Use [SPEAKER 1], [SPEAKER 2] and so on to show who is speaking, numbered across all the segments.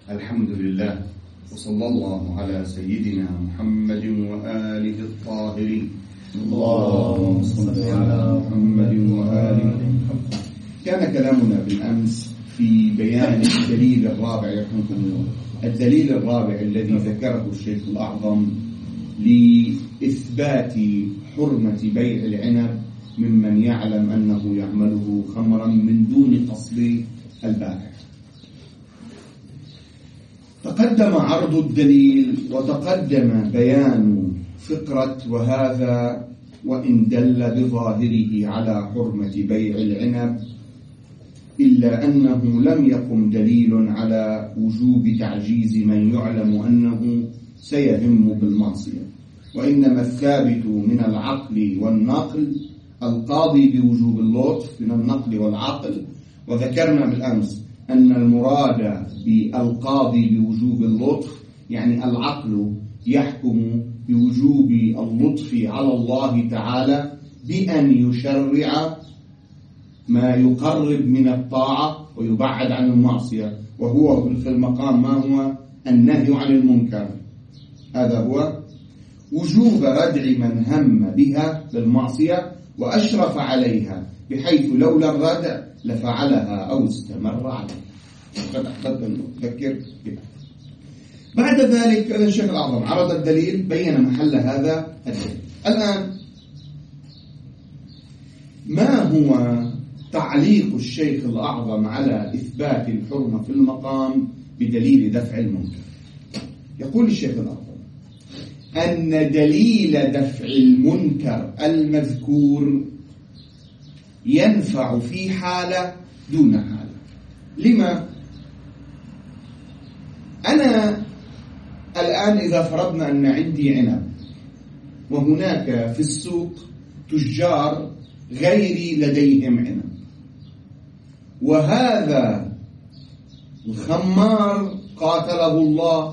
[SPEAKER 1] الحمد لله، وصلى الله على سيدنا محمد وآله الطاهرين. اللهم صل على محمد وآله. كان كلامنا بالأمس في بيان الدليل الرابع يرحمكم الله، الدليل الرابع الذي ذكره الشيخ الأعظم لإثبات حرمة بيع العنب ممن يعلم أنه يعمله خمرا من دون قصد البائع. تقدم عرض الدليل وتقدم بيان فقرة وهذا وإن دل بظاهره على حرمة بيع العنب، إلا أنه لم يقم دليل على وجوب تعجيز من يعلم أنه سيهم بالمعصية، وإنما الثابت من العقل والنقل القاضي بوجوب اللطف من النقل والعقل. وذكرنا بالأمس أن المراد بالقاضي بوجوب اللطف يعني العقل يحكم بوجوب اللطف على الله تعالى بأن يشرع ما يقرب من الطاعة ويبعد عن المعصية، وهو في المقام ما هو النهي عن المنكر. هذا هو وجوب ردع من هم بها بالمعصية وأشرف عليها، بحيث لولا الردع لفعلها أو استمر عليها. قد أحببت أن أذكر بها. بعد ذلك الشيخ الأعظم عرض الدليل، بين محل هذا الدليل. الآن ما هو تعليق الشيخ الأعظم على إثبات الحرمة في المقام بدليل دفع المنكر؟ يقول الشيخ الأعظم أن دليل دفع المنكر المذكور ينفع في حالة دون حالة. لما؟ أنا الآن إذا فرضنا أن عندي عنب وهناك في السوق تجار غيري لديهم عنب، وهذا الخمار قاتله الله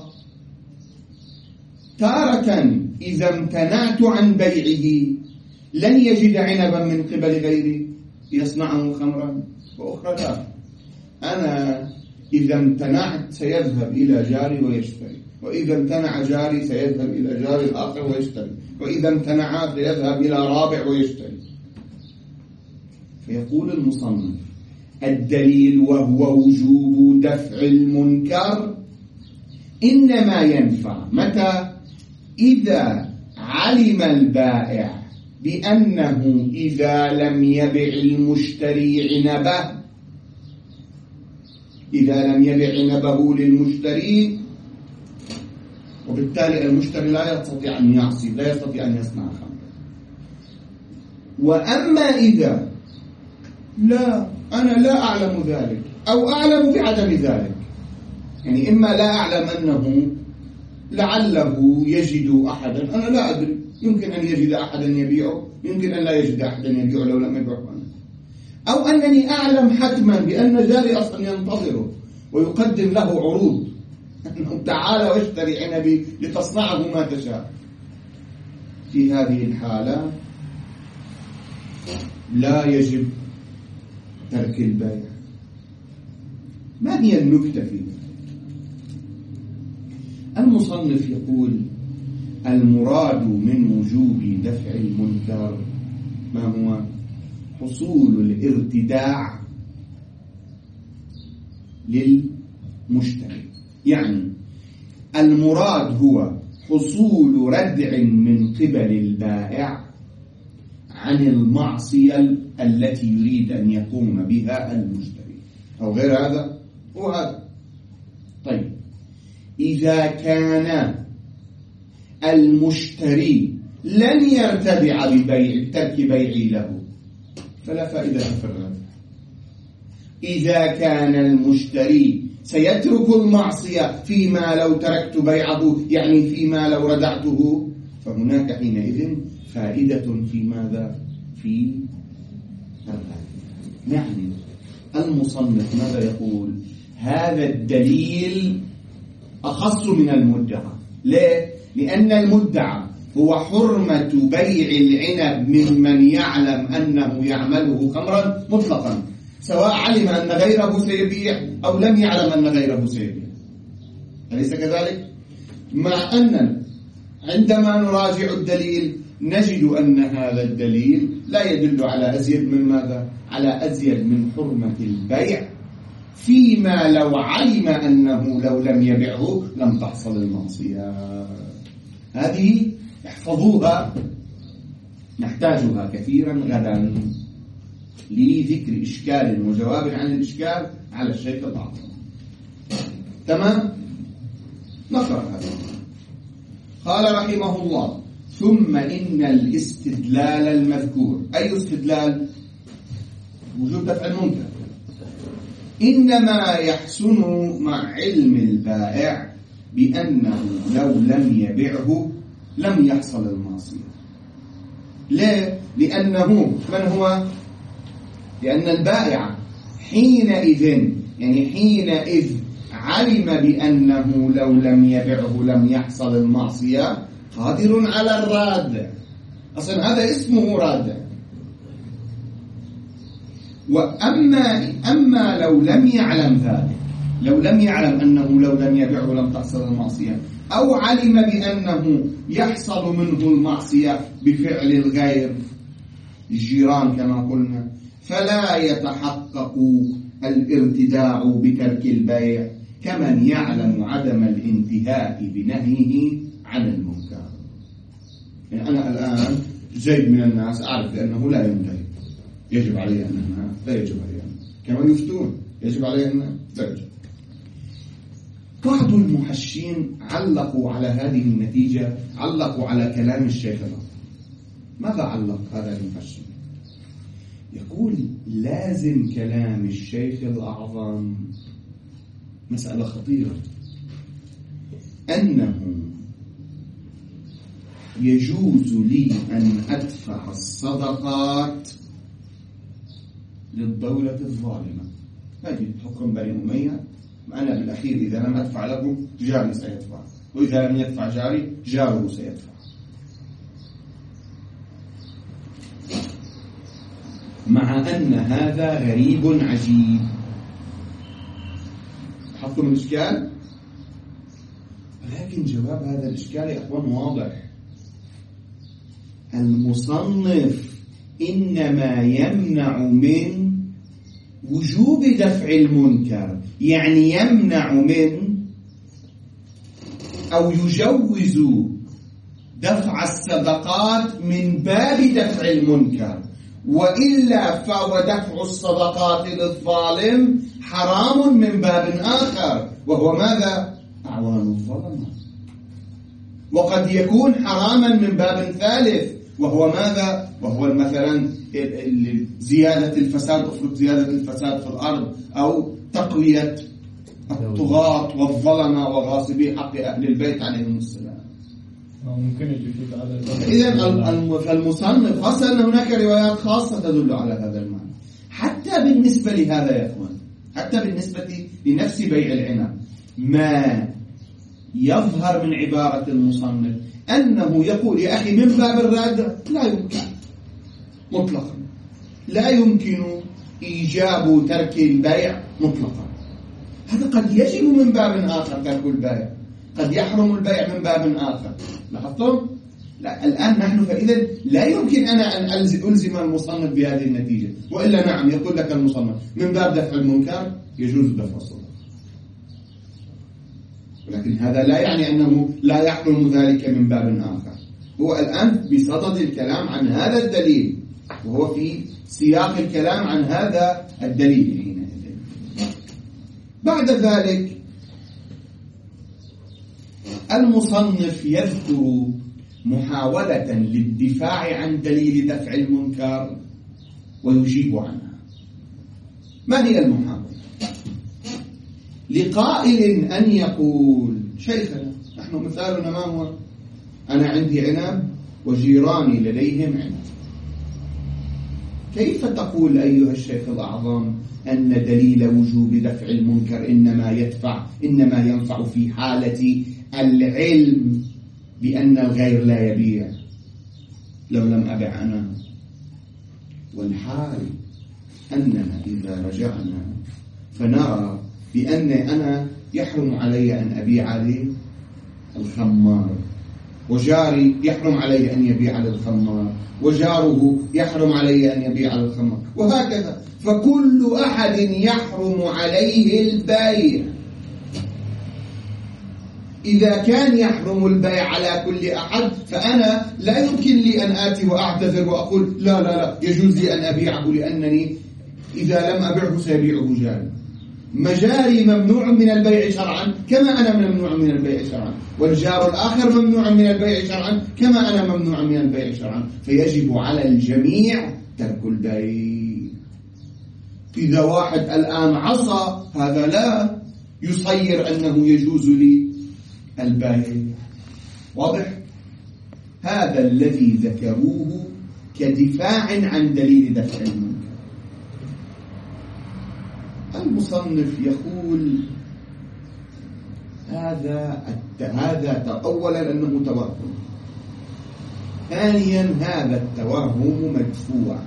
[SPEAKER 1] تارة إذا امتنعت عن بيعه لن يجد عنبا من قبل غيري يصنعه خمرا، وأخرى لا. أنا إذا امتنعت سيذهب إلى جاري ويشتري، وإذا امتنع جاري سيذهب إلى جاري الآخر ويشتري، وإذا امتنع سيذهب إلى رابع ويشتري. فيقول المصنف الدليل وهو وجوب دفع المنكر إنما ينفع متى؟ إذا علم البائع بأنه إذا لم يبع المشتري عنبه، إذا لم يبع عنبه للمشتري، وبالتالي المشتري لا يستطيع أن يعصي، لا يستطيع أن يصنع خمر. وأما إذا لا، أنا لا أعلم ذلك أو أعلم بعدم ذلك، يعني إما لا أعلم أنه لعله يجد أحدا، أنا لا أدري، يمكن أن يجد أحدا يبيعه، يمكن أن لا يجد أحدا يبيعه لو لم يبيعه أنا، أو أنني أعلم حتما بأن جاري أصلا ينتظره ويقدم له عروض أنه تعال واشتري عنبي لتصنعه ما تشاء. في هذه الحالة لا يجب ترك البيع. ما هي النكتة في ذلك؟ المصنف يقول المراد من وجوب دفع المنكر ما هو؟ حصول الارتداع للمشتري، يعني المراد هو حصول ردع من قبل البائع عن المعصية التي يريد أن يقوم بها المشتري أو غير هذا هو هذا. طيب إذا كان المشتري لن يرتدع ببيع ترك بيعي له فلا فائدة في الردع. إذا كان المشتري سيترك المعصية فيما لو تركت بيعه، يعني فيما لو ردعته، فهناك حينئذ فائدة في ماذا؟ في الردع. يعني المصنف ماذا يقول؟ هذا الدليل أخص من المدعى. ليه؟ لأن المدعى هو حرمة بيع العنب ممن يعلم أنه يعمله خمرا مطلقا، سواء علم أن غيره سيبيع أو لم يعلم أن غيره سيبيع. أليس كذلك؟ مع أن عندما نراجع الدليل نجد أن هذا الدليل لا يدل على أزيد من ماذا؟ على أزيد من حرمة البيع، فيما لو علم أنه لو لم يبعه لم تحصل المعصية. هذه احفظوها، نحتاجها كثيرا غدا لذكر إشكال وجواب عن الإشكال على الشيخ الأعظم. تمام؟ نقرأ هذا. قال رحمه الله: ثم إن الاستدلال المذكور، أي استدلال؟ وجود دفع المنكر، إنما يحسن مع علم البائع بأنه لو لم يبعه لم يحصل المعصية. ليه؟ لأنه من هو؟ لأن البائع حينئذ علم بأنه لو لم يبعه لم يحصل المعصية، قادر على الراد. أصلا هذا اسمه راد. وأما لو لم يعلم ذلك، لو لم يعلم أنه لو لم يبعه لم تحصل المعصية، أو علم بأنه يحصل منه المعصية بفعل الغير، الجيران كما قلنا، فلا يتحقق الارتداع بترك البيع كمن يعلم عدم الانتهاء بنهيه عن المنكر. يعني أنا الآن زيد من الناس أعرف بأنه لا ينتهي، يجب علي أن أنا لا يجب علي أن كما يفتون يجب علي أن لا يجب. بعض المحشين علقوا على هذه النتيجة، علقوا على كلام الشيخ الأعظم. ماذا علق هذا المحشي؟ يقول لازم كلام الشيخ الأعظم مسألة خطيرة، أنه يجوز لي أن أدفع الصدقات للدولة الظالمة. هذه حكم بني أمية، أنا بالأخير إذا لم أدفع له جاري سيدفع، وإذا لم يدفع جاري جاره سيدفع. مع أن هذا غريب عجيب. حطوا الإشكال، ولكن جواب هذا الإشكال يا أخوان واضح. المصنف إنما يمنع من وجوب دفع المنكر، يعني يمنع من أو يجوز دفع الصدقات من باب دفع المنكر، وإلا فهو دفع الصدقات للظالم حرام من باب آخر، وهو ماذا؟ أعوان الظلمة. وقد يكون حراما من باب ثالث، وهو ماذا؟ وهو مثلا زيادة الفساد، أفرض زيادة الفساد في الأرض، أو تقوية الطغاة والظلمة وغاصبي حق أهل البيت عليهم السلام.
[SPEAKER 2] ممكن يجوز على
[SPEAKER 1] إذن المصنف خاصة أن هناك روايات خاصة تدل على هذا المعنى. حتى بالنسبة لهذا يا أخوان، حتى بالنسبة لنفس بيع العنب، ما يظهر من عبارة المصنف أنه يقول يا أخي من باب الرد لا يمكن مطلقا، لا يمكن إيجاب ترك البيع مطلقا. هذا قد يجب من باب آخر ترك البيع، قد يحرم البيع من باب آخر. لاحظتم؟ لا، الآن نحن فإذا لا يمكن أنا أن ألزم المصنف بهذه النتيجة، وإلا نعم يقول لك المصنف من باب دفع المنكر يجوز دفع الصدقة، ولكن هذا لا يعني أنه لا يحرم ذلك من باب آخر. هو الآن بصدد الكلام عن هذا الدليل، وهو في سياق الكلام عن هذا الدليل حينئذ. بعد ذلك المصنف يذكر محاولة للدفاع عن دليل دفع المنكر ويجيب عنها. ما هي المحاولة؟ لقائل أن يقول شيخنا نحن مثالنا ما هو؟ أنا عندي عنب وجيراني لديهم عنب، كيف تقول أيها الشيخ الأعظم أن دليل وجوب دفع المنكر إنما ينفع في حالة العلم بأن الغير لا يبيع لو لم أبع أنا؟ والحال أننا إذا رجعنا فنرى بأن أنا يحرم علي أن أبيع للخمار، وجاري يحرم علي أن يبيع للخمار، وجاره يحرم علي أن يبيع للخمار، وهكذا. فكل أحد يحرم عليه البيع. إذا كان يحرم البيع على كل أحد، فأنا لا يمكن لي أن آتي وأعتذر وأقول لا لا لا يجوز لي أن أبيعه لأنني إذا لم أبيعه سيبيعه جاري. مجاري ممنوع من البيع شرعا كما أنا ممنوع من البيع شرعا، والجار الآخر ممنوع من البيع شرعا كما أنا ممنوع من البيع شرعا، فيجب على الجميع ترك البيع. إذا واحد الآن عصى، هذا لا يصير أنه يجوز لي البيع. واضح؟ هذا الذي ذكروه كدفاع عن دليل دفع المنكر. المصنف يقول هذا أولا أنه توهم، ثانيا هذا التوهم مدفوع.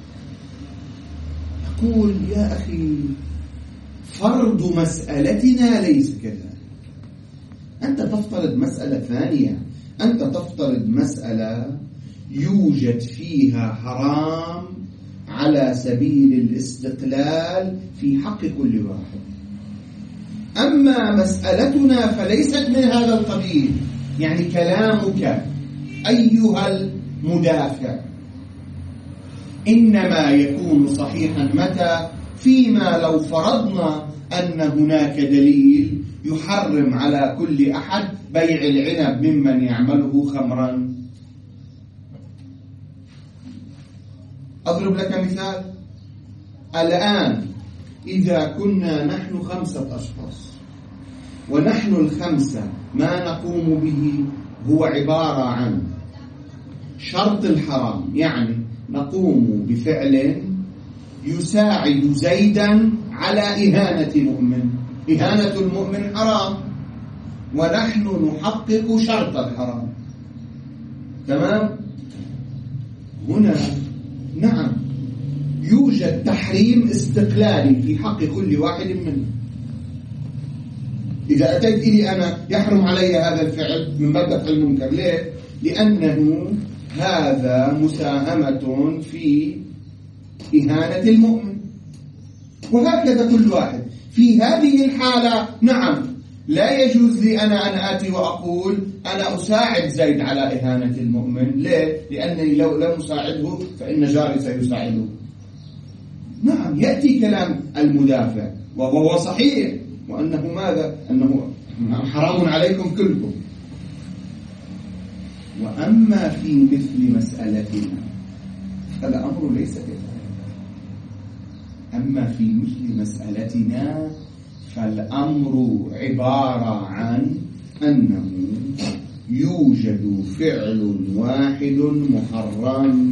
[SPEAKER 1] يقول يا أخي فرض مسألتنا ليس كذلك. أنت تفترض مسألة ثانية، أنت تفترض مسألة يوجد فيها حرام على سبيل الاستقلال في حق كل واحد. أما مسألتنا فليست من هذا القبيل. يعني كلامك أيها المدافع إنما يكون صحيحا متى؟ فيما لو فرضنا أن هناك دليل يحرم على كل أحد بيع العنب ممن يعمله خمرا. أضرب لك مثال. الآن إذا كنا نحن 5 أشخاص، ونحن الخمسة ما نقوم به هو عبارة عن شرط الحرام، يعني نقوم بفعل يساعد زيدا على إهانة مؤمن. إهانة المؤمن حرام، ونحن نحقق شرط الحرام. تمام؟ هنا نعم يوجد تحريم استقلالي في حق كل واحد منا. إذا أتيت إلي أنا يحرم علي هذا الفعل من باب دفع المنكر. ليه؟ لأنه هذا مساهمة في إهانة المؤمن، وهكذا كل واحد. في هذه الحالة نعم لا يجوز لي أنا أن آتي وأقول أنا أساعد زيد على إهانة المؤمن. ليه؟ لأنني لو لم أساعده فإن جاري سيساعده. نعم يأتي كلام المدافع وهو صحيح، وأنه ماذا؟ أنه حرام عليكم كلكم. وأما في مثل مسألتنا فالأمر ليس كذلك. أما في مثل مسألتنا فالأمر عبارة عن أنه يوجد فعل واحد محرم،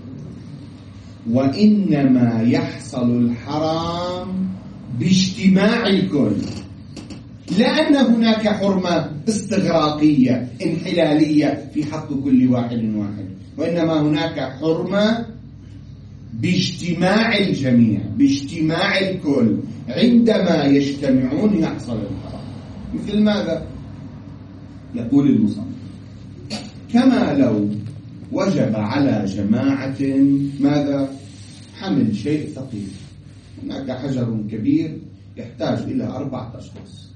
[SPEAKER 1] وإنما يحصل الحرام باجتماع الكل، لا أن هناك حرمة استغراقية انحلالية في حق كل واحد، وإنما هناك حرمة باجتماع الجميع، باجتماع الكل. عندما يجتمعون يحصل الحرام. مثل ماذا؟ يقول المصنف كما لو وجب على جماعة ماذا؟ حمل شيء ثقيل. هناك حجر كبير يحتاج إلى 4 أشخاص.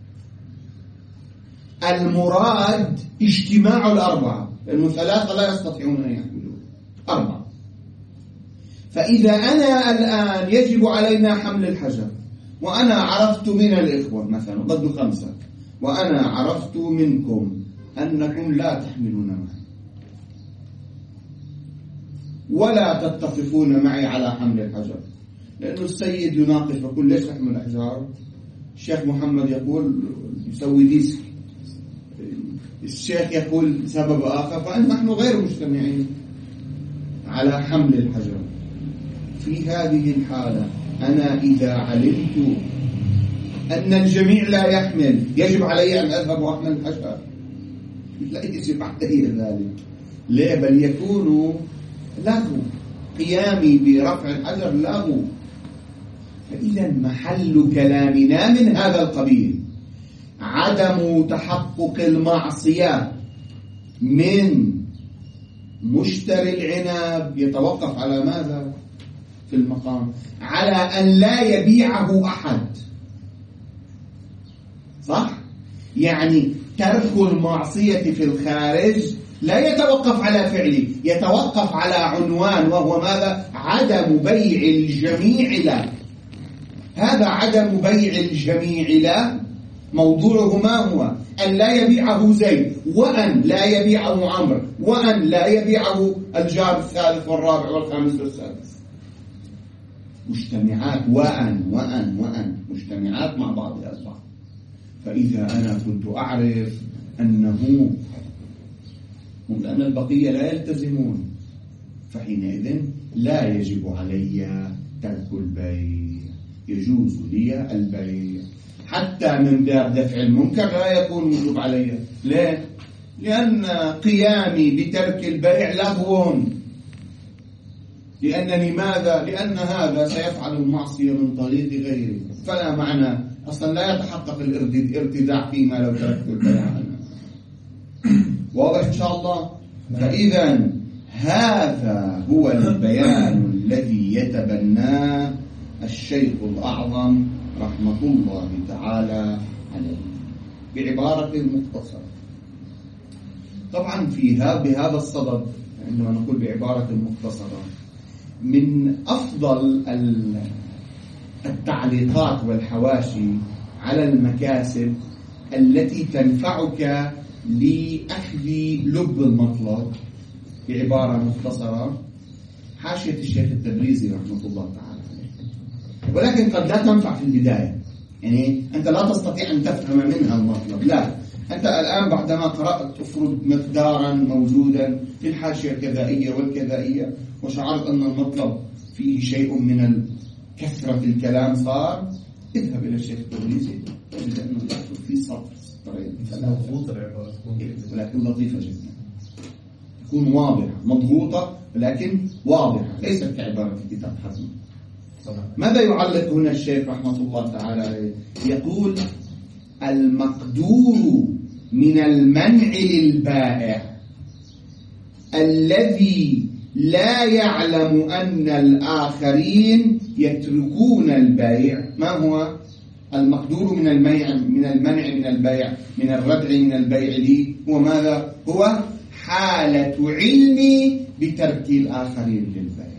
[SPEAKER 1] المراد اجتماع ال4، لأنه 3 لا يستطيعون أن يحملوه، 4. فإذا أنا الآن يجب علينا حمل الحجر، وأنا عرفت من الإخوة مثلا ضد 5، وأنا عرفت منكم أنكم لا تحملون معي ولا تتفقون معي على حمل الحجر، لأنه السيد يناقش يقول ليش تحمل الأحجار؟ الشيخ محمد يقول يسوي ديسك، الشيخ يقول سبب آخر، فنحن غير مجتمعين على حمل الحجر. في هذه الحالة أنا إذا علمت أن الجميع لا يحمل يجب علي أن أذهب وأحمل الحجر؟ لا يجب علي ذلك. ليه؟ بل يكون لغو، قيامي برفع الحجر لغو. فإذا محل كلامنا من هذا القبيل، عدم تحقق المعصية من مشتري العنب يتوقف على ماذا في المقام؟ على أن لا يبيعه أحد. صح؟ يعني ترك المعصية في الخارج لا يتوقف على فعله، يتوقف على عنوان، وهو ماذا؟ عدم بيع الجميع له. هذا عدم بيع الجميع له موضوعه ما هو؟ أن لا يبيعه زيد، وأن لا يبيعه عمرو، وأن لا يبيعه الجار الثالث والرابع والخامس والسادس. مجتمعات، وأن مجتمعات مع بعضها البعض. فإذا أنا كنت أعرف أنه لأن البقية لا يلتزمون، فحينئذ لا يجب علي ترك البيع، يجوز لي البيع. حتى من باب دفع المنكر لا يكون وجوب علي. ليه؟ لأن قيامي بترك البيع لغو. لأنني ماذا؟ لأن هذا سيفعل المعصية من طريق غيره، فلا معنى أصلا، لا يتحقق الارتداع فيما لو تركت البيع أنا. واضح إن شاء الله؟ فإذا هذا هو البيان الذي يتبناه الشيخ الأعظم رحمة الله تعالى عليه بعبارة مختصرة. طبعا بهذا الصدد عندما نقول بعبارة مختصرة، من أفضل التعليقات والحواشي على المكاسب التي تنفعك لأخذ لب المطلب بعبارة مختصرة حاشية الشيخ التبريزي رحمة الله تعالى عليه، ولكن قد لا تنفع في البداية. يعني أنت لا تستطيع أن تفهم منها المطلب، لا، أنت الآن بعدما قرأت أفرض مقدارا موجودا في الحاشية الكذائية والكذائية وشعرت أن المطلب فيه شيء من كثرة الكلام صار، اذهب إلى الشيخ التبريزي تجد أنه يأخذ في سطرين
[SPEAKER 2] مضغوطة العبارة،
[SPEAKER 1] ولكن لطيفة جدا، تكون واضحة، مضغوطة ولكن واضحة، ليست كعبارة الكتاب حسن. ماذا يعلق هنا الشيخ رحمة الله تعالى عليه؟ يقول المقدور من المنع للبائع الذي لا يعلم أن الآخرين يتركون البيع. ما هو المقدور من المنع من البيع، من الردع من البيع لي؟ هو ماذا؟ هو حالة علمي بترك الآخرين للبيع.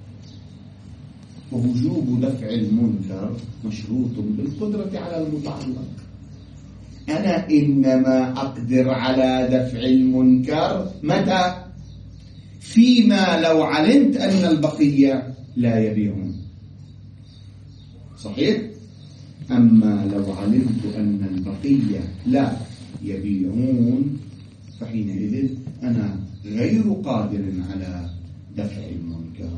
[SPEAKER 1] ووجوب دفع المنكر مشروط بالقدرة على المتعلق. أنا إنما أقدر على دفع المنكر متى؟ فيما لو علمت أن البقية لا يبيعون. صحيح؟ أما لو علمت أن البقية لا يبيعون فحينئذ أنا غير قادر على دفع المنكر.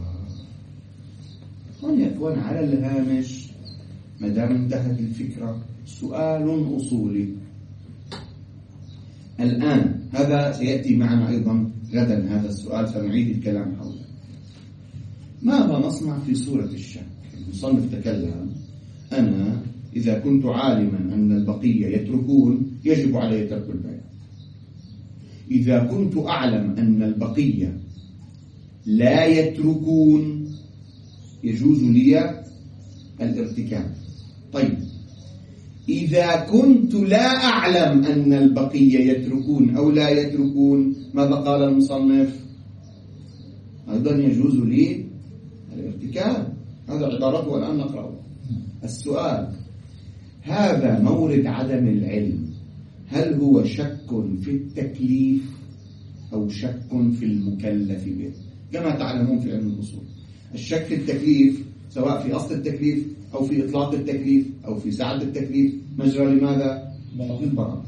[SPEAKER 1] يكون على الهامش ما دام انتهت الفكرة سؤال أصولي. الآن هذا سيأتي معنا أيضا غدا، هذا السؤال سنعيد الكلام حوله. ماذا نصنع في صورة الشك؟ المصنف تكلم، أنا إذا كنت عالما أن البقية يتركون يجب علي ترك البيع. إذا كنت أعلم أن البقية لا يتركون يجوز لي الارتكاب. طيب إذا كنت لا أعلم أن البقية يتركون أو لا يتركون ماذا قال المصنف؟ أيضا يجوز لي الارتكاب. هذا عبارته والآن نقرأه. السؤال: هذا مورد عدم العلم، هل هو شك في التكليف أو شك في المكلف به؟ كما تعلمون في علم الأصول الشك في التكليف سواء في أصل التكليف أو في إطلاق التكليف أو في سعة التكليف مجرى لماذا؟ للبراءة.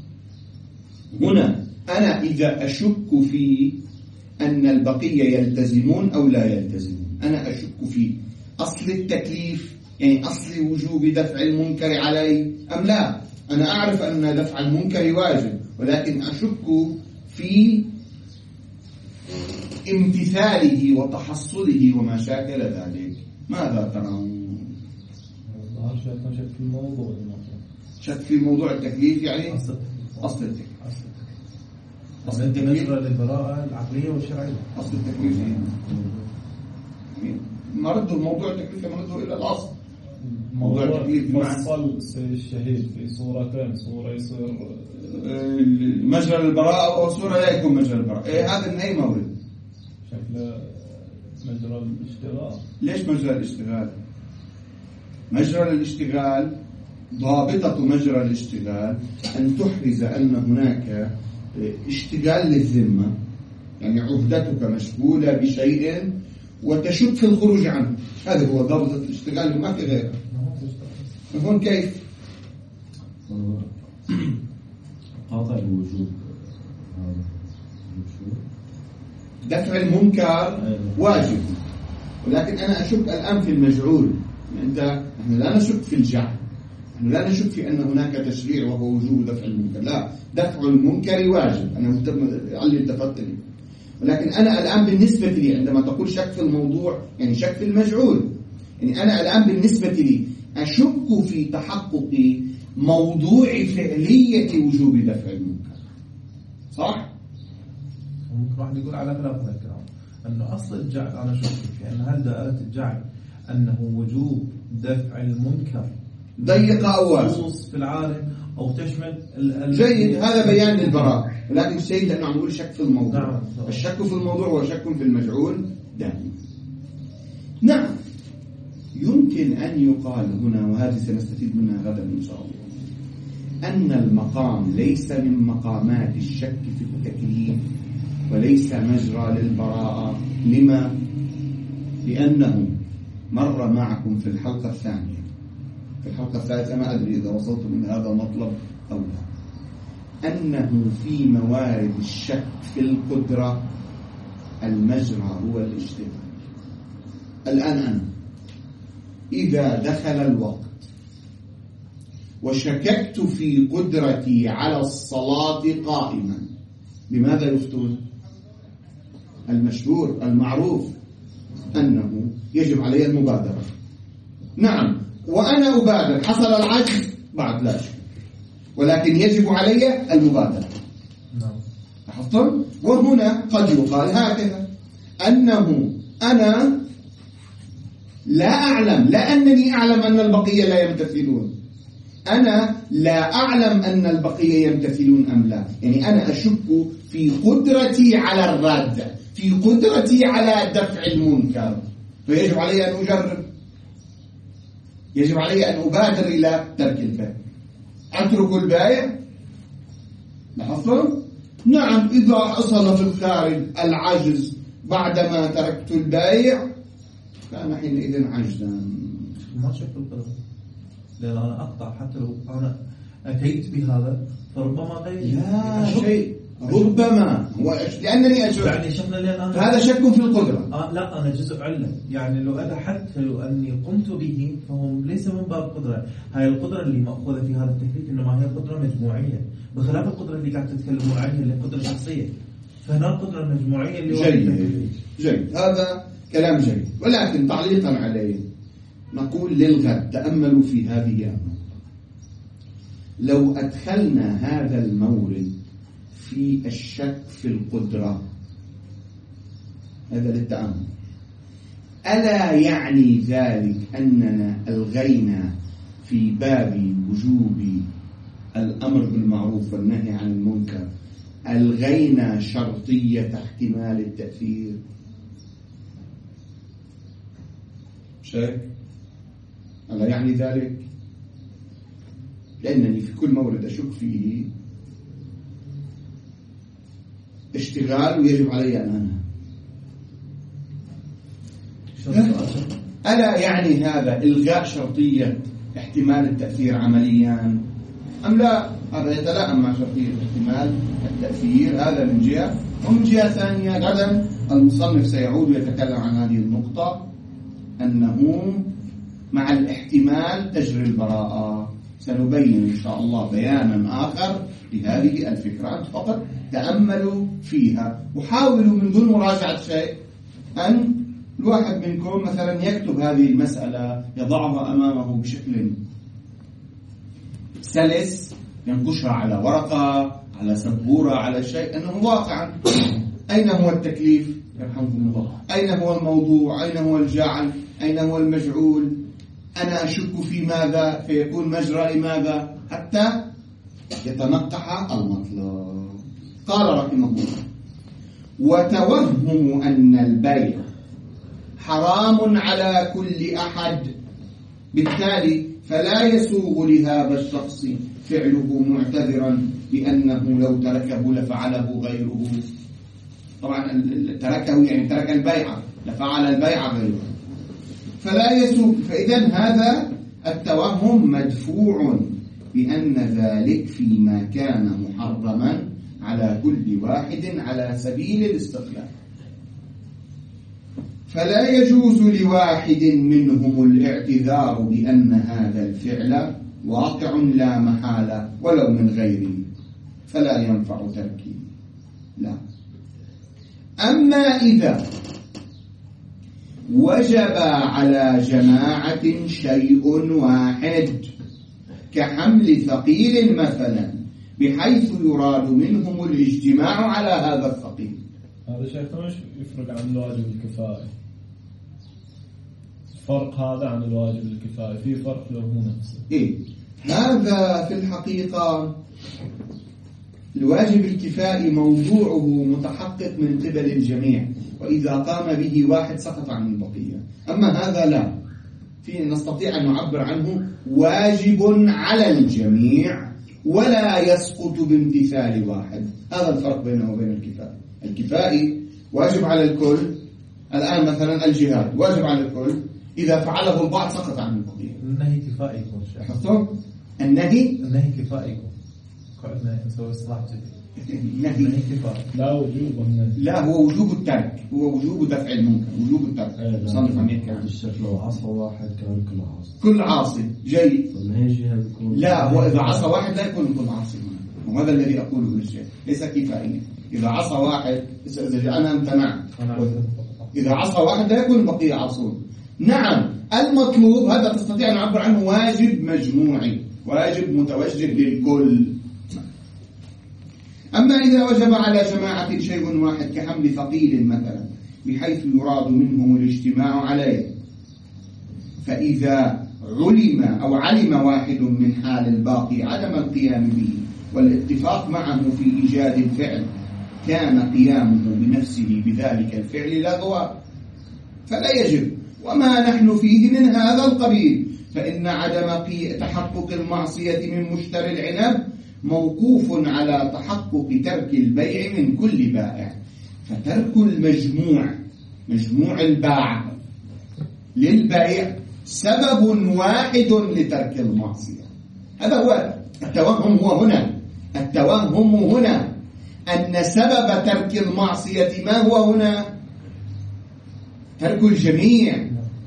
[SPEAKER 1] هنا أنا إذا أشك في أن البقية يلتزمون أو لا يلتزمون، أنا أشك في أصل التكليف، يعني أصل وجوب دفع المنكر علي أم لا. أنا أعرف أن دفع المنكر واجب، ولكن أشك في امتثاله وتحصله وما شاكل ذلك. ماذا ترون؟
[SPEAKER 2] ظهر شيء في الموضوع
[SPEAKER 1] شك في موضوع التكليف يعني أصل التكليف.
[SPEAKER 3] أصل التكليف للبراءة العقلية والشرعية.
[SPEAKER 1] أصل التكليف مرده موضوع التكليف مرده إلى الأصل. موضوع التكليف
[SPEAKER 2] فصل الشهيد في صورتين، صورة يصير
[SPEAKER 1] مجرى البراءة وصورة لا يكون مجرى البراءة. هذا من أي مورد؟
[SPEAKER 2] شكل مجرى الاشتغال.
[SPEAKER 1] ليش مجرى الاشتغال؟ مجرى الاشتغال ضابطة مجرى الاشتغال أن تحرز أن هناك اشتغال للذمة، يعني عهدتك مشغولة بشيء وتشك في الخروج عنه، هذا هو ضابط الاشتغال وما في غيره. هون كيف؟
[SPEAKER 4] قاطع الوجوب
[SPEAKER 1] دفع المنكر واجب، ولكن أنا أشك الآن في المجعول. نحن لا نشك في الجعل، نحن لا نشك في أن هناك تشريع وهو وجوب دفع المنكر، لا، دفع المنكر واجب، أنا مهتم على التفت لي. ولكن أنا الآن بالنسبة لي عندما تقول شك في الموضوع يعني شك في المجعول، يعني أنا الآن بالنسبة لي أشك في تحقق موضوع فعلية وجوب دفع المنكر، صح؟
[SPEAKER 3] ممكن واحد يقول على خلاف هذا الكلام أنه أصل الجعل أنا شك في أن هل دائرة الجعل أنه وجوب دفع المنكر
[SPEAKER 1] ضيقة أو واسعة
[SPEAKER 3] في العالم أو تشمل
[SPEAKER 1] جيد، هذا بيان للبراءة، ولكن الشيء لأنه عم نقول شك في الموضوع.
[SPEAKER 3] نعم.
[SPEAKER 1] الشك في الموضوع هو شك في المجعول دائما. نعم، يمكن أن يقال هنا، وهذه سنستفيد منها غدا إن شاء الله، أن المقام ليس من مقامات الشك في التكليف وليس مجرى للبراءة. لما؟ لأنه مر معكم في الحلقة الثانية، في الحلقة الثالثة ما أدري إذا وصلت من هذا المطلب أو لا، أنه في موارد الشك في القدرة المجرى هو الاشتغال. الآن أنا إذا دخل الوقت وشككت في قدرتي على الصلاة قائما، بماذا يفتون؟ المشهور المعروف أنه يجب علي المبادرة. نعم، وأنا أبادر، حصل العجز بعد لا شك، ولكن يجب علي المبادرة. لاحظتم؟ وهنا قد يقال هكذا أنه أنا لا أعلم، لا أنني أعلم أن البقية لا يمتثلون، أنا لا أعلم أن البقية يمتثلون أم لا، يعني أنا أشك في قدرتي على الرد، في قدرتي على دفع المنكر، فيجب علي أن أجرب، يجب علي أن أبادر إلى ترك البيع. أترك البيع؟ لاحظتم؟ نعم، إذا حصل في الخارج العجز بعدما تركت البيع كان حينئذ عجزا.
[SPEAKER 3] ما شك القدر، لأن أنا أقطع حتى لو أنا أتيت بهذا فربما غير
[SPEAKER 1] لا شيء، ربما هو لأنني أشك،
[SPEAKER 3] يعني شفنا لأن
[SPEAKER 1] فهذا شك في القدرة.
[SPEAKER 3] لا، أنا جزء علة، يعني لو أنا حتى لو أني قمت به فهو ليس من باب قدرة. هاي القدرة اللي مأخوذة في هذا التكليف إنما هي قدرة مجموعية، بخلاف القدرة اللي قاعد تتكلمون عنها اللي قدرة شخصية. فهنا القدرة المجموعية اللي
[SPEAKER 1] جيد، هذا كلام جيد، ولكن تعليقا عليه نقول للغد تأملوا في هذه الأمور. لو أدخلنا هذا المورد في الشك في القدرة، هذا للتأمل، ألا يعني ذلك أننا ألغينا في باب وجوب الأمر بالمعروف والنهي عن المنكر، ألغينا شرطية احتمال التأثير؟ شيء ألا يعني ذلك؟ لأنني في كل مورد أشك فيه اشتغال ويجب علي أن أنهى. ألا يعني هذا إلغاء شرطية احتمال التأثير عمليا أم لا؟ هذا يتلائم مع شرطية احتمال التأثير، هذا من جهة. ومن جهة ثانية غدا المصنف سيعود ويتكلم عن هذه النقطة، أنه مع الاحتمال تجري البراءة. سنبين إن شاء الله بيانا آخر لهذه الفكرة، أنت فقط تأملوا فيها وحاولوا من دون مراجعة شيء أن الواحد منكم مثلا يكتب هذه المسألة، يضعها أمامه بشكل سلس ينقشها على ورقة، على سبورة، على شيء، أنه واقعا أين هو التكليف يرحمكم الله؟ أين هو الموضوع؟ أين هو الجاعل؟ أين هو المجعول؟ أنا أشك في ماذا فيكون مجرى لماذا حتى يتنقح المطلب. قال رحمه الله: وتوهم أن البيع حرام على كل أحد، بالتالي فلا يسوغ لهذا الشخص فعله معتذرا بأنه لو تركه لفعله غيره. طبعا تركه يعني ترك البيع، لفعل البيع غيره، فلا يسوغ. فإذا هذا التوهم مدفوع بأن ذلك فيما كان محرما على كل واحد على سبيل الاستقلال، فلا يجوز لواحد منهم الاعتذار بأن هذا الفعل واقع لا محالة ولو من غيره، فلا ينفع تركه. لا. أما إذا وجب على جماعة شيء واحد كحمل ثقيل مثلا، بحيث يراد منهم الاجتماع على هذا الثقيل.
[SPEAKER 2] هذا شيخنا ايش يفرق عن الواجب الكفائي؟ الفرق هذا عن الواجب الكفائي في فرق له نفسه.
[SPEAKER 1] إيه؟ هذا في الحقيقة الواجب الكفائي موضوعه متحقق من قبل الجميع، وإذا قام به واحد سقط عن البقية. أما هذا لا، نستطيع أن نعبر عنه واجب على الجميع ولا يسقط بامتثال واحد. هذا الفرق بينه وبين الكفائي. الكفائي واجب على الكل. الآن مثلا الجهاد واجب على الكل، إذا فعله البعض سقط عن البقية.
[SPEAKER 3] النهي كفائي.
[SPEAKER 1] النهي
[SPEAKER 3] كفائي. قعدنا نسوي إصلاح جديد.
[SPEAKER 1] النهي
[SPEAKER 3] كفائي.
[SPEAKER 2] لا وجوب النهي.
[SPEAKER 1] لا، هو وجوب الترك، هو وجوب دفع المنكر، وجوب الترك.
[SPEAKER 4] صنف عميق الشكل لو عصى واحد كان كل عاصي.
[SPEAKER 1] كل عاصي جيد.
[SPEAKER 4] بيكون
[SPEAKER 1] لا، هو إذا عصى واحد لا يكون كل عاصي، وهذا الذي أقوله للشيخ ليس كفائيا. إذا عصى واحد، إذا أنا امتنعت، إذا عصى واحد لا يكون البقية عاصون. نعم، المطلوب هذا تستطيع أن نعبر عنه واجب مجموعي، واجب متوجه للكل. أما إذا وجب على جماعة شيء واحد كحمل ثقيل مثلا، بحيث يراد منهم الاجتماع عليه، فإذا علم واحد من حال الباقي عدم القيام به والاتفاق معه في إيجاد الفعل، كان قيامه بنفسه بذلك الفعل لغوا، فلا يجب. وما نحن فيه من هذا القبيل، فإن عدم تحقق المعصية من مشتري العنب موقوف على تحقق ترك البيع من كل بائع. فترك مجموع الباع للبيع سبب واحد لترك المعصية. هذا هو التوهم. التوهم هنا أن سبب ترك المعصية ما هو هنا؟ ترك الجميع.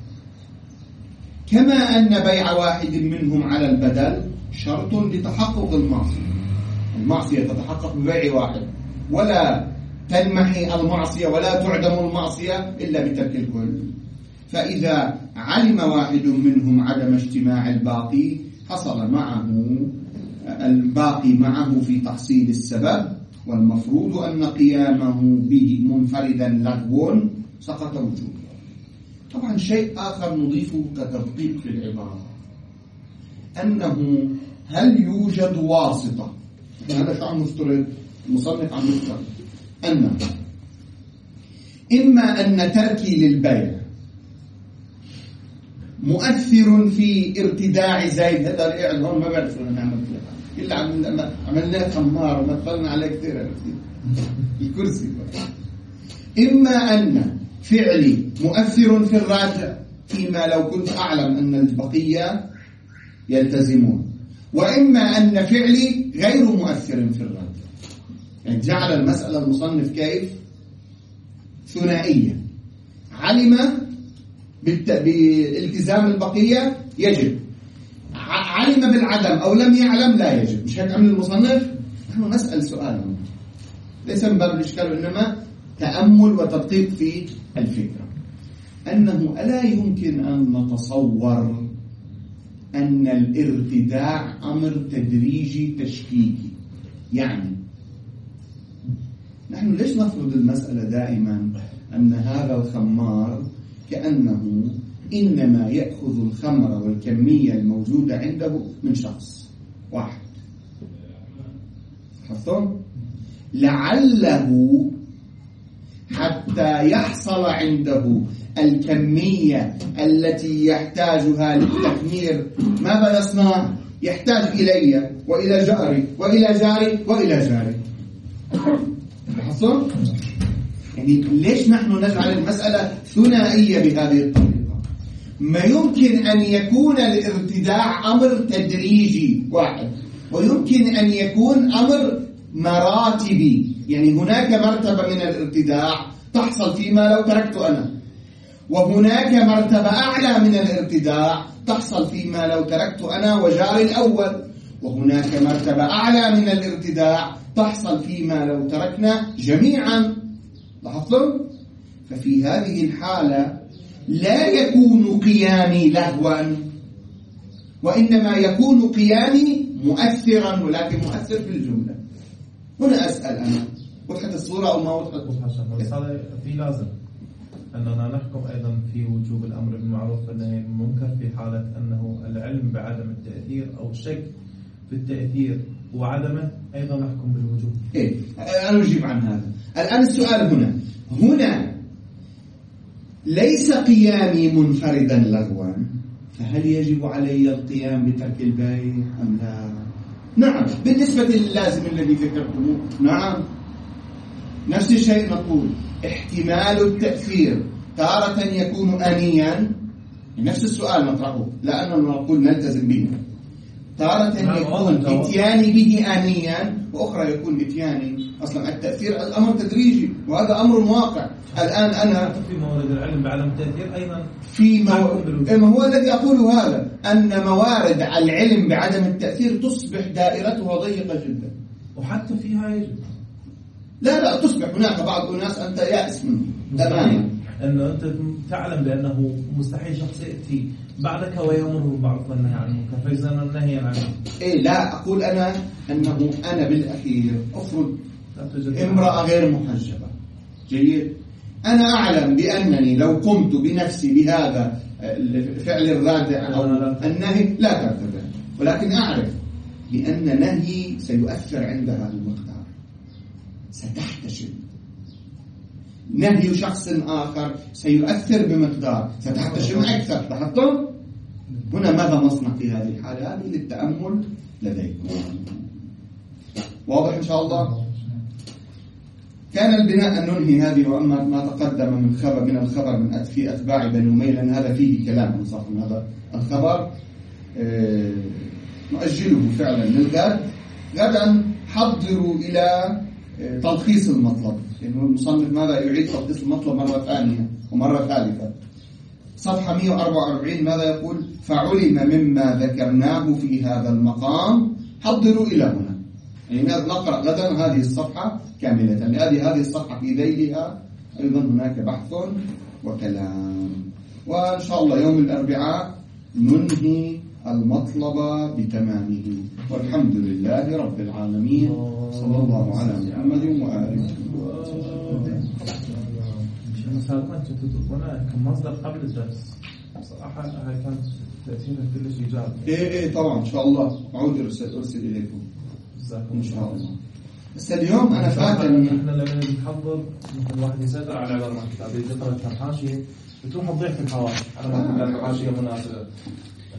[SPEAKER 1] كما أن بيع واحد منهم على البدل شرط لتحقق المعصية تتحقق ببيع واحد، ولا تنمحي المعصية ولا تعدم المعصية إلا بترك الكل. فإذا علم واحد منهم عدم اجتماع الباقي، حصل معه الباقي معه في تحصيل السبب، والمفروض أن قيامه به منفردا لغو سقط وجوبه. طبعا شيء آخر نضيفه كتدقيق في العبارة، أنه هل يوجد واسطة؟ هذا شو عم نفترض، المصنف عم يفترض أن إما أن تركي للبيع مؤثر في ارتداع زيد، هذا اللي قاعد هون ما بعرف شو نعمل فيه، إلا عملناه خمار وما دخلنا عليه كثير الكرسي. إما أن فعلي مؤثر في الراجع فيما لو كنت أعلم أن البقية يلتزمون، وإما أن فعلي غير مؤثر في الراجع. يعني جعل المسألة المصنف كيف؟ ثنائية. علم بالالتزام البقية يجب، علم بالعدم أو لم يعلم لا يجب. مش هيك عمل المصنف؟ نحن نسأل سؤال ليس من باب الإشكال، وإنما تأمل وتدقيق في الفكرة، أنه ألا يمكن أن نتصور أن الارتداع أمر تدريجي تشكيكي. يعني نحن ليش نفرض المسألة دائما أن هذا الخمار كأنه إنما يأخذ الخمر والكمية الموجودة عنده من شخص واحد؟ حفظتم؟ لعله حتى يحصل عنده الكمية التي يحتاجها للتخمير ماذا يصنع؟ يحتاج إلي وإلى جاري وإلى جاري وإلى جاري. حصل؟ يعني ليش نحن نجعل المسألة ثنائية بهذه الطريقة؟ ما يمكن أن يكون الارتداع أمر تدريجي واحد، ويمكن أن يكون أمر مراتبي. يعني هناك مرتبة من الارتداع تحصل فيما لو تركت أنا، وهناك مرتبة أعلى من الارتداع تحصل فيما لو تركت أنا وجاري الأول، وهناك مرتبة أعلى من الارتداع تحصل فيما لو تركنا جميعا. لاحظتم؟ ففي هذه الحالة لا يكون قيامي لهوا، وإنما يكون قيامي مؤثرا، ولكن مؤثر في الجملة. هنا أسأل أنا، وضحت الصورة أو ما وضحت؟
[SPEAKER 3] بس هذا في لازم أننا نحكم أيضا في وجوب الأمر بالمعروف والنهي عن المنكر في حالة أنه العلم بعدم التأثير أو الشك في التأثير وعدمه أيضا نحكم بالوجوب.
[SPEAKER 1] إيه، أنا أجيب عن هذا. الآن السؤال هنا ليس قيامي منفردا لغوا، فهل يجب علي القيام بترك البيع أم لا؟ نعم، بالنسبة للازم الذي ذكرتموه نعم. نفس الشيء نقول احتمال التأثير تارة يكون آنيا، نفس السؤال نطرحه لأننا نقول نلتزم به. تارة يكون اتياني به آنيا، وأخرى يكون اتياني أصلا التأثير الأمر تدريجي، وهذا أمر واقع. الآن أنا
[SPEAKER 3] في موارد العلم بعدم التأثير أيضا
[SPEAKER 1] ما هو الذي أقول هذا، أن موارد العلم بعدم التأثير تصبح دائرتها ضيقة جدا،
[SPEAKER 3] وحتى فيها يجب
[SPEAKER 1] لا تصبح هناك بعض الناس أنت يأس منه تماما،
[SPEAKER 3] أنه أنت تعلم بأنه مستحيل شخص يأتي بعدك ويأمر بالمعروف والنهي عن المنكر فإذا النهي عنه.
[SPEAKER 1] إيه لا أقول أنا أنه أنا بالأخير أفرض امرأة غير محجبة، جيد، أنا أعلم بأنني لو قمت بنفسي بهذا الفعل الرادع أو النهي لا ترتدع، ولكن أعرف بأن نهي سيؤثر عندها المقدار، ستحتشم. نهي شخص آخر سيؤثر بمقدار، ستحتشم أكثر. لاحظتم؟ هنا ماذا نصنع في هذه الحالة؟ هذه للتأمل لديكم. واضح إن شاء الله؟ كان البناء أن ننهي هذه، وأما ما تقدم من الخبر في أتباع بني أمية، لأن هذا فيه كلام إنصاف من هذا الخبر، نؤجله فعلا للغد. غدا حضروا إلى تلخيص المطلب، لأنه المصنف ماذا يعيد تلخيص المطلب مرة ثانية ومرة ثالثة. صفحة 144 ماذا يقول؟ فعلم مما ذكرناه في هذا المقام حضروا إلى هنا. يعني نقرأ غدا هذه الصفحة كاملة، لأن هذه الصفحة في ذيلها أيضا هناك بحث وكلام. وإن شاء الله يوم الأربعاء ننهي المطلب بتمامه، والحمد لله رب العالمين، صلى الله على محمد وآله.
[SPEAKER 3] مسابقة تتركونا كمصدر قبل الدرس صراحة هاي كانت تأثيرها كلش إيجابي.
[SPEAKER 1] إيه طبعا إن شاء الله أعود أرسل إليكم إن شاء الله. بس اليوم أنا فاكر
[SPEAKER 3] إن إحنا لما نحضر مثل واحد يسيطر على عبارة كتابية تقرأ الحاشية بتروح تضيع في الحواشي على ما تلقى الحاشية مناسبة.